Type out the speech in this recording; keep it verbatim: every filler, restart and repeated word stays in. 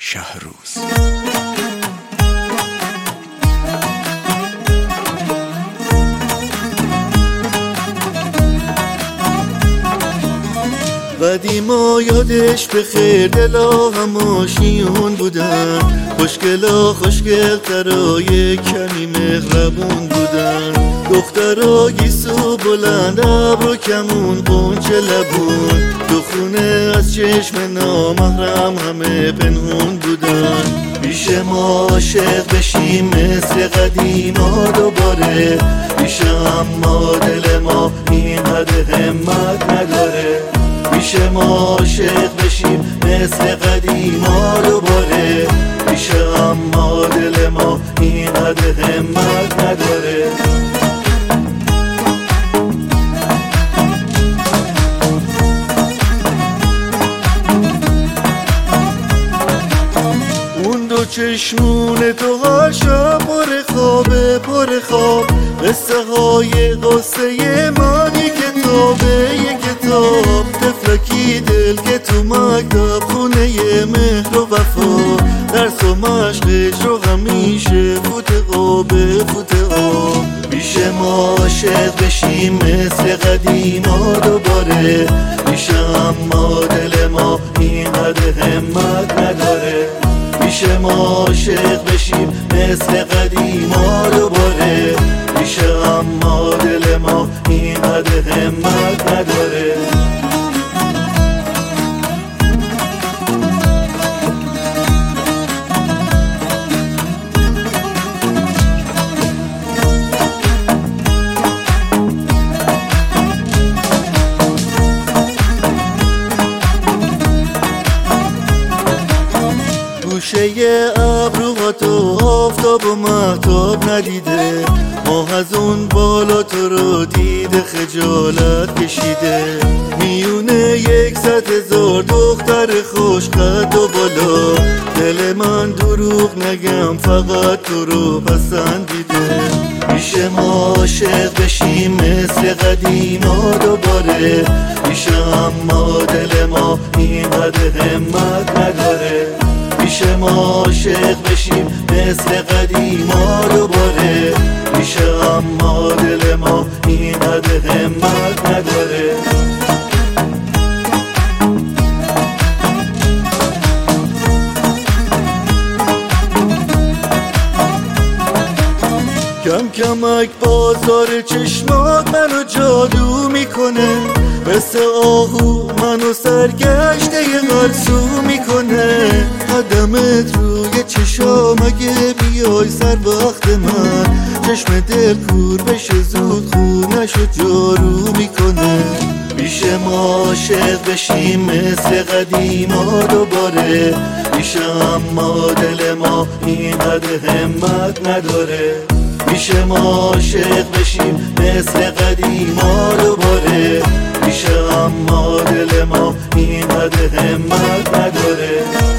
شهروز. قدیما یادش به خیر دلا هماشیون بودن، خوشگلا خوشگل ترای کمی مهربون بودن، دخترا گیسو بلند ابرو کمون قنچه لبون، دو خونه از چشم نامحرم همه پنهون بودن. پیش ما عاشق بشیم مثل قدیما دوباره، پیش اما دل ما اینقدر همت نداره. پیش ما عاشق بشیم مثل قدیما دوباره، پیش اما دل ما اینقدر همت نداره. اون دو چشمون تو هر شب پر خوابه پر خواب، قصه های قصه مانی کتابه یه کتاب، تفلکی دل که تو مکتب خونه مهر و وفا، درس و مشقش رو همیشه فوت قابه فوت آب. پیش ما عاشق بشیم مثل قدیما دوباره، پیش اما دل ما اینقدر همت نداره. پیش ما عاشق بشیم مثل قدیما دوباره، پیش اما دل ما اینقدر همت نداره. گوشه ابروها تو آفتاب و مهتاب ندیده، ماه از اون بالا تو رو دیده خجالت کشیده. میونه یک صد هزار دختر خوش قد و بالا، دل من دروغ نگم فقط تو رو پسندیده. پیش ما عاشق بشیم مثل قدیما دوباره، پیش اما دل ما اینقدر همت نداره. پیش ما عاشق بشیم مثل قدیما دوباره، پیش اما دل ما اینقدر همت نداره. کم کمک بازار چشمات منو جادو میکنه، مثل آهو منو سرگشته غرسو میکنه. قدمت روی چشام اگه بیای سر وقت من، چشم دل کور بشه زود خونشو جارو میکنه. پیش ما عاشق بشیم مثل قدیما دوباره، پیش اما دل ما اینقدر همت نداره. پیش ما عاشق بشیم مثل قدیما دوباره، پیش اما دل ما اینقدر همت نداره.